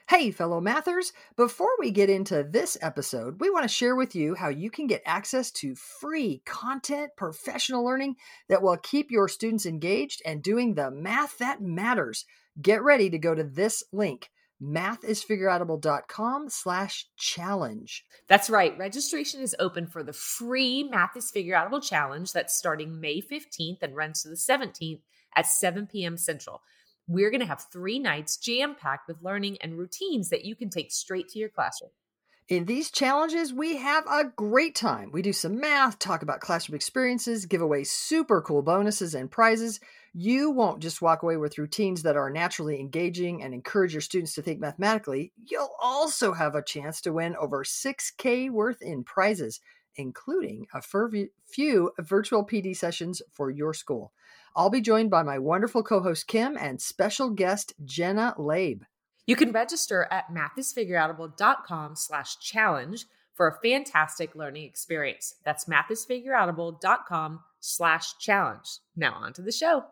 Hey, fellow mathers, before we get into this episode, we want to share with you how you can get access to free content, professional learning that will keep your students engaged and doing the math that matters. Get ready to go to this link, mathisfigureoutable.com/challenge. That's right. Registration is open for the free Math is Figureoutable Challenge that's starting May 15th and runs to the 17th at 7 p.m. Central. We're going to have 3 nights jam-packed with learning and routines that you can take straight to your classroom. In these challenges, we have a great time. We do some math, talk about classroom experiences, give away super cool bonuses and prizes. You won't just walk away with routines that are naturally engaging and encourage your students to think mathematically. You'll also have a chance to win over $6,000 worth in prizes, including a few virtual PD sessions for your school. I'll be joined by my wonderful co-host Kim and special guest Jenna Labe. You can register at mathisfigureoutable.com/challenge for a fantastic learning experience. That's mathisfigureoutable.com/challenge. Now on to the show.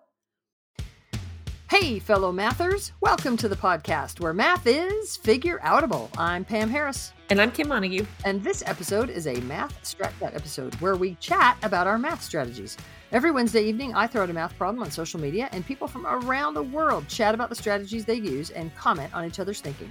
Hey, fellow mathers. Welcome to the podcast where math is figure-outable. I'm Pam Harris. And I'm Kim Montague. And this episode is a Math Strat Chat episode where we chat about our math strategies. Every Wednesday evening, I throw out a math problem on social media, and people from around the world chat about the strategies they use and comment on each other's thinking.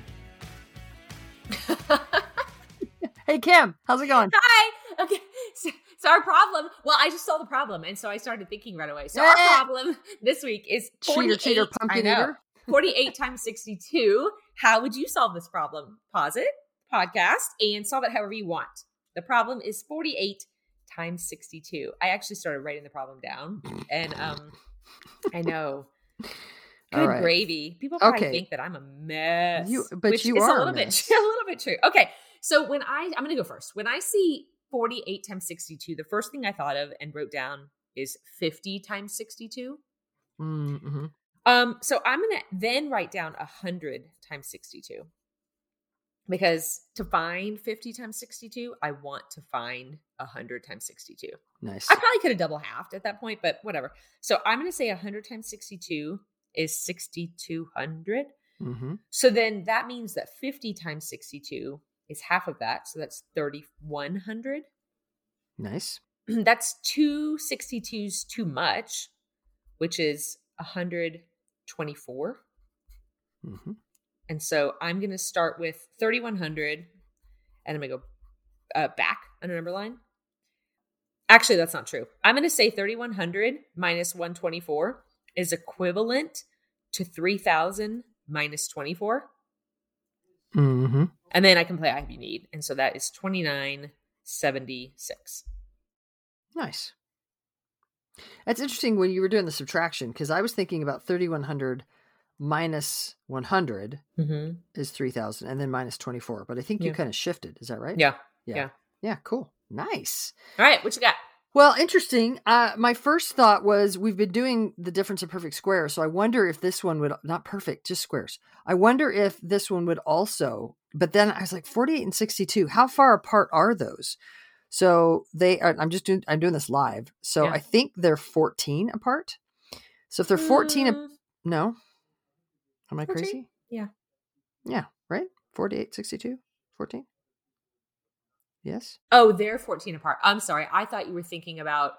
Hey, Kim, how's it going? Hi. Okay. So our problem, well, I just saw the problem, and so I started thinking right away. So our problem this week is 48. Cheater, pumpkin eater. 48 times 62. How would you solve this problem? Pause it, podcast, and solve it however you want. The problem is 48 times 62. I actually started writing the problem down, and I know. Good right. Gravy. People probably think that I'm a mess. But you are a little bit true. Okay, so I'm going to go first. When I see 48 times 62, the first thing I thought of and wrote down is 50 times 62. Mm-hmm. So I'm going to then write down 100 times 62. Because to find 50 times 62, I want to find 100 times 62. Nice. I probably could have double halved at that point, but whatever. So I'm going to say 100 times 62 is 6,200. Mm-hmm. So then that means that 50 times 62 is half of that. So that's 3,100. Nice. That's 2 62s too much, which is 124. Mm-hmm. And so I'm going to start with 3,100 and I'm going to go back on a number line. Actually, that's not true. I'm going to say 3,100 minus 124 is equivalent to 3,000 minus 24. Mm-hmm. And then I can play I Have You Need. And so that is 2,976. Nice. That's interesting when you were doing the subtraction, because I was thinking about 3,100 minus 100 is 3,000 and then minus 24. But I think you kind of shifted. Is that right? Yeah. Yeah, cool. Nice. All right. What you got? Well, interesting. My first thought was we've been doing the difference of perfect squares. So I wonder if this one would, not perfect, just squares. I wonder if this one would also, but then I was like 48 and 62. How far apart are those? So they are, I'm doing this live. So I think they're 14 apart. So if they're 14, no. Am I 14? crazy? Yeah. Yeah. Right. 48, 62, 14. Yes. Oh, they're 14 apart. I'm sorry. I thought you were thinking about,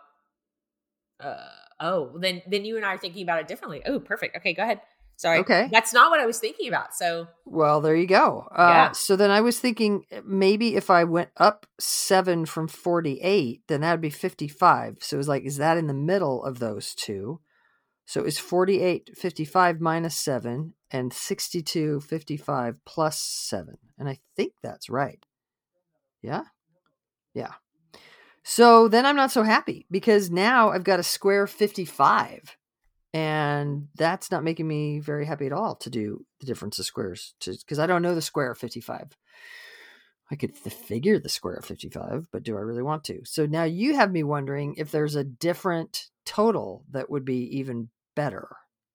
then you and I are thinking about it differently. Oh, perfect. Okay, go ahead. Sorry. Okay. That's not what I was thinking about. So. Well, there you go. So then I was thinking maybe if I went up 7 from 48, then that would be 55. So it was like, is that in the middle of those two? So is 48, 55 minus 7 and 62, 55 plus 7. And I think that's right. Yeah. Yeah. So then I'm not so happy because now I've got a square 55 and that's not making me very happy at all to do the difference of squares because I don't know the square of 55. I could figure the square of 55, but do I really want to? So now you have me wondering if there's a different total that would be even better.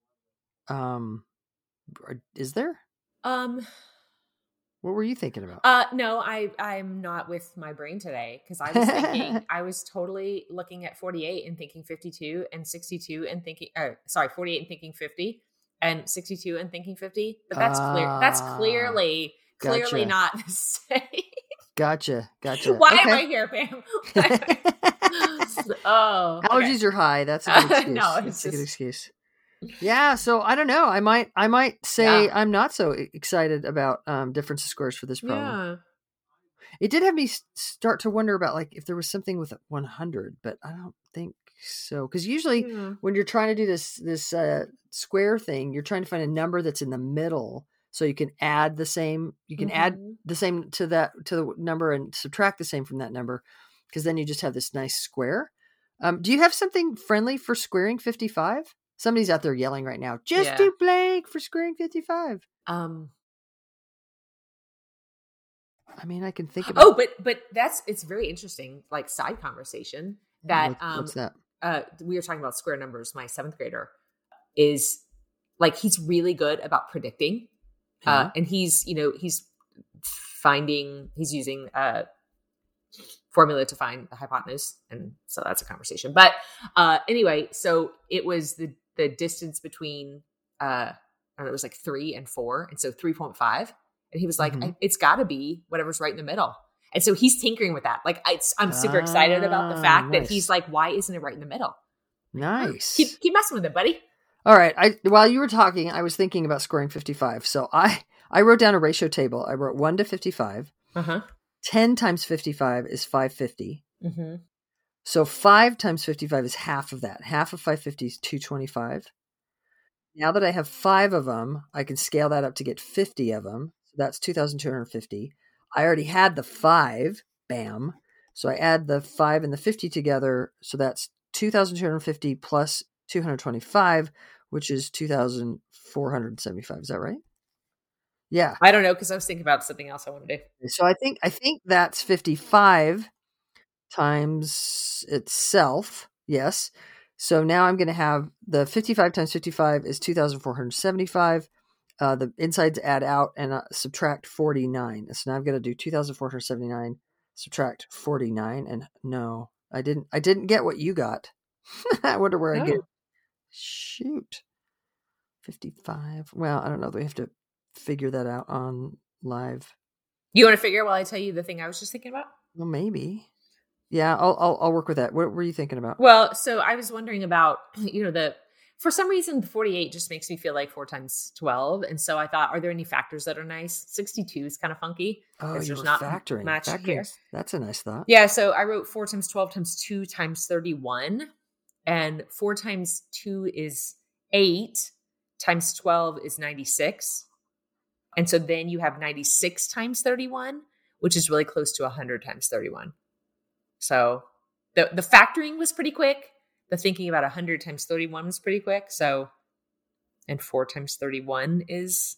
Is there? What were you thinking about? No, I'm not with my brain today because I was thinking, I was totally looking at 48 and thinking 52 and 62 and thinking, 48 and thinking 50 and 62 and thinking 50, but that's clear. That's clearly Gotcha. not the same. Gotcha. Why am I here, Pam? Allergies are high. That's a good excuse. No, That's a good excuse. Yeah, so I don't know. I might say I'm not so excited about difference of squares for this problem. Yeah. It did have me start to wonder about like if there was something with 100, but I don't think so. Because usually when you're trying to do this square thing, you're trying to find a number that's in the middle, so you can add the same. You can add the same to the number and subtract the same from that number, because then you just have this nice square. Do you have something friendly for squaring 55? Somebody's out there yelling right now. Just do blank for squaring 55. I mean, I can think about. Oh, but it's very interesting. Like side conversation that what's that? We were talking about square numbers. My 7th grader is like, he's really good about predicting, and he's using a formula to find the hypotenuse, and so that's a conversation. But anyway, so it was the distance between it was like 3 and 4, and so 3.5. And he was like, it's got to be whatever's right in the middle. And so he's tinkering with that. Like, I'm super excited about the fact that he's like, why isn't it right in the middle? Nice. Keep messing with it, buddy. All right. While you were talking, I was thinking about squaring 55. So I wrote down a ratio table. I wrote 1 to 55. 10 times 55 is 550. So 5 times 55 is half of that. Half of 550 is 225. Now that I have 5 of them, I can scale that up to get 50 of them. So that's 2,250. I already had the 5. Bam. So I add the 5 and the 50 together. So that's 2,250 plus 225, which is 2,475. Is that right? Yeah. I don't know, because I was thinking about something else I want to do. So I think that's 55 times itself. Yes. So now I'm going to have the 55 times 55 is 2,475. The insides add out and subtract 49. So now I've got to do 2,479 subtract 49. And no, I didn't get what you got. I wonder where I get. Shoot. 55. Well, I don't know. We have to figure that out on live. You want to figure while I tell you the thing I was just thinking about? Well, maybe. Yeah, I'll work with that. What were you thinking about? Well, so I was wondering about, for some reason, the 48 just makes me feel like 4 times 12. And so I thought, are there any factors that are nice? 62 is kind of funky. Oh, you're not factoring. Match here. That's a nice thought. Yeah, so I wrote 4 times 12 times 2 times 31. And 4 times 2 is 8 times 12 is 96. And so then you have 96 times 31, which is really close to 100 times 31. So the factoring was pretty quick. The thinking about 100 times 31 was pretty quick. So, and 4 times 31 is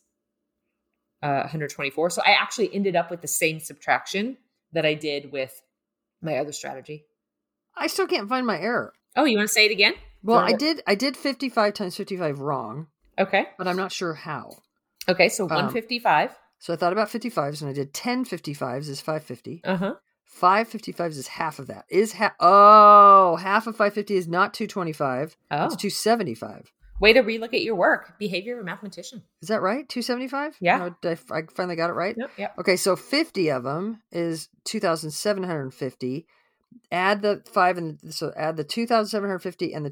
124. So I actually ended up with the same subtraction that I did with my other strategy. I still can't find my error. Oh, you want to say it again? Well, I did 55 times 55 wrong. Okay. But I'm not sure how. Okay, so 155. So I thought about 55s, and I did 10 55s is 550. 5 55s is half of that. Half of 550 is not 225. Oh. It's 275. Way to relook at your work. Behavior of a mathematician. Is that right? 275? Yeah. I finally got it right? Yep. Okay, so 50 of them is 2,750. Add the 5, and so add the 2,750 and the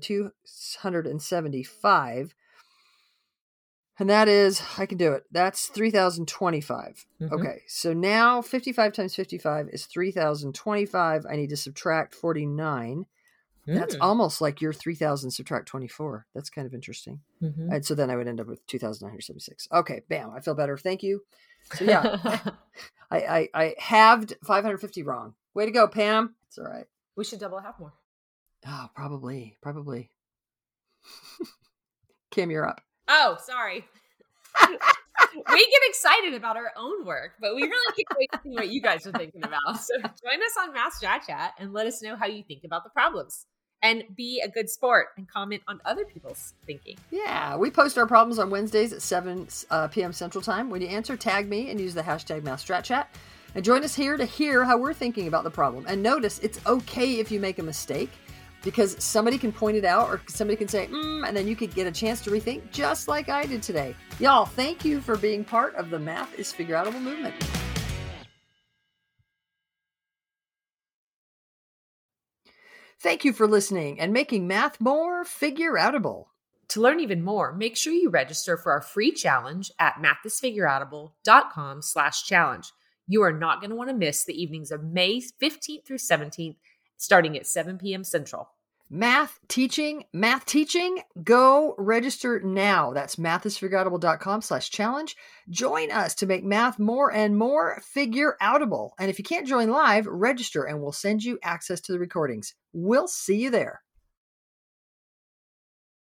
275. And that is, I can do it. That's 3,025. Okay. So now 55 times 55 is 3,025. I need to subtract 49. That's almost like your 3,000 subtract 24. That's kind of interesting. And so then I would end up with 2,976. Okay. Bam. I feel better. Thank you. So yeah, I halved 550 wrong. Way to go, Pam. It's all right. We should double half more. Oh, probably. Kim, you're up. Oh, sorry. We get excited about our own work, but we really can't wait to see what you guys are thinking about. So join us on Math Strat Chat and let us know how you think about the problems. And be a good sport and comment on other people's thinking. Yeah, we post our problems on Wednesdays at 7 p.m. Central Time. When you answer, tag me and use the hashtag Math Strat Chat. And join us here to hear how we're thinking about the problem. And notice, it's okay if you make a mistake. because somebody can point it out or somebody can say, and then you could get a chance to rethink just like I did today. Y'all, thank you for being part of the Math is Figureoutable movement. Thank you for listening and making math more figureoutable. To learn even more, make sure you register for our free challenge at mathisfigureoutable.com/challenge. You are not going to want to miss the evenings of May 15th through 17th, starting at 7 p.m. Central. Math teaching, go register now. That's mathisfigureoutable.com/challenge. Join us to make math more and more figureoutable. And if you can't join live, register and we'll send you access to the recordings. We'll see you there.